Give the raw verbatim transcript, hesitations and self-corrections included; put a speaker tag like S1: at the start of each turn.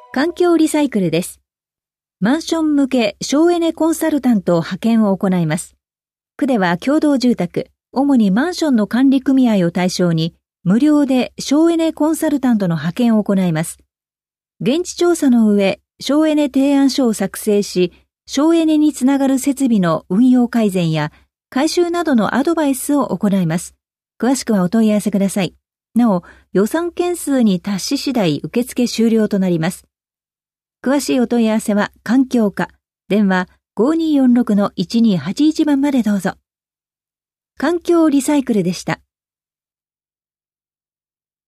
S1: 環境リサイクルです。マンション向け省エネコンサルタント派遣を行います。区では共同住宅、主にマンションの管理組合を対象に、無料で省エネコンサルタントの派遣を行います。現地調査の上、省エネ提案書を作成し、省エネにつながる設備の運用改善や改修などのアドバイスを行います。詳しくはお問い合わせください。なお、予算件数に達し次第受付終了となります。詳しいお問い合わせは環境課、電話 ごにーよんろくのいちにーはちいち 番までどうぞ。環境リサイクルでした。